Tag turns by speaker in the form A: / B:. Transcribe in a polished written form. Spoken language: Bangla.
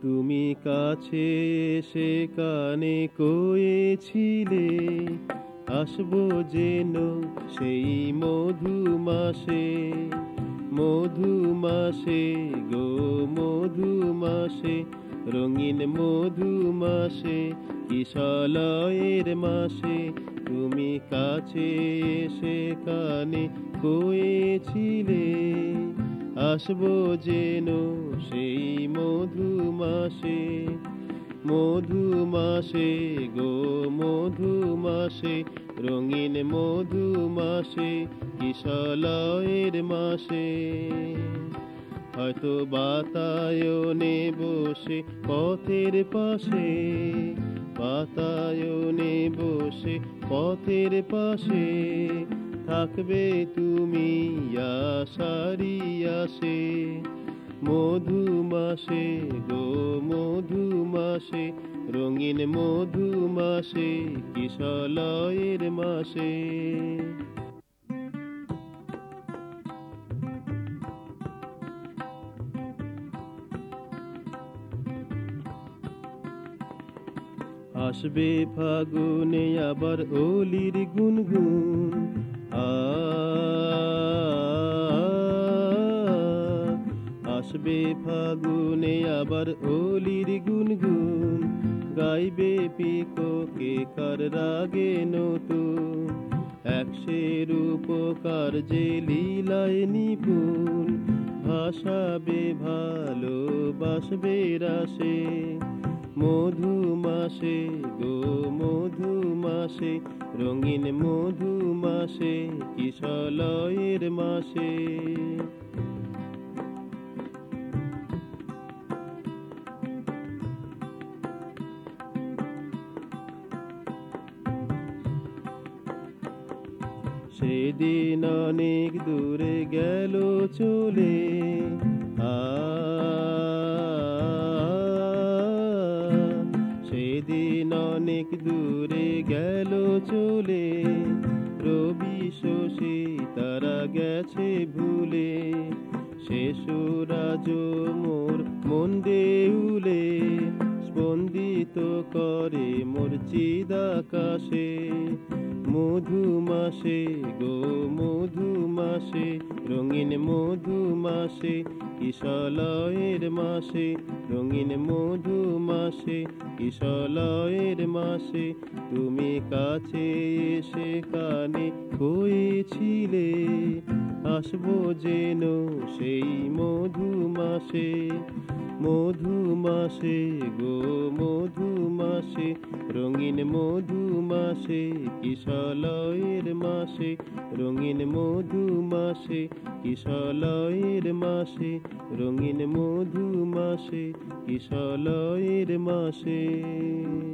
A: তুমি কাছে এসে কানে কয়েছিলে, আসবো যেন সেই মধু মাসে। মধু মাসে গো মধু মাসে, রঙিন মধু মাসে, কিশলয়ের মাসে। তুমি কাছে এসে কানে কয়েছিলে, আসবো যেন সেই মধু মাসে। মধু মাসে গো মধু মাসে, রঙিন মধু মাসে, কিশলয়ের মাসে। হয়তো বাতায়নে বসে পথের পাশে, বাতায়নে বসে পথের পাশে, থাকবে তুমি আশারি আশে। মধু মাসে গো মধু মাসে, রঙিন মধু মাসে, কিশলয়ের মাসে। আসবে ফাগুনে আবার ওলির গুনগুন, আসবে ফাগুনে আবার ওলির গুনগুন, গাইবে পিককে কার রাগে নতুন। একশের উপকার যে লীলায় নিপুণ, ভাসাবে ভালোবাসবে রাশে। মধু মাসে গো মধু মাসে, রঙিন মধু মাসে, কিশলয়ের মাসে। সেদিন অনেক দূরে গেল চলে, সেদিন অনেক দূরে গেল চলে, রবি শশী তারা গেছে ভুলে। সে সুরাজ মোর মন দেউলে, স্পন্দিত করে মোর চিদাকাশে। মধু মাসে গো মধু মাসে, রঙিন মধু মাসে, কিশলয়ের মাসে। রঙিন মধু মাসে, কিশলয়ের মাসে, তুমি কাছে এসে কানে কয়েছিলে, আসবো যেন সেই মধু মাসে। মধু মাসে গো মধু মাসে, রঙিন মধু মাসে, কিশলয়ের মাসে। রঙিন মধু মাসে, কিশলয়ের মাসে, রঙিন মধু মাসে, কিশলয়ের মাসে।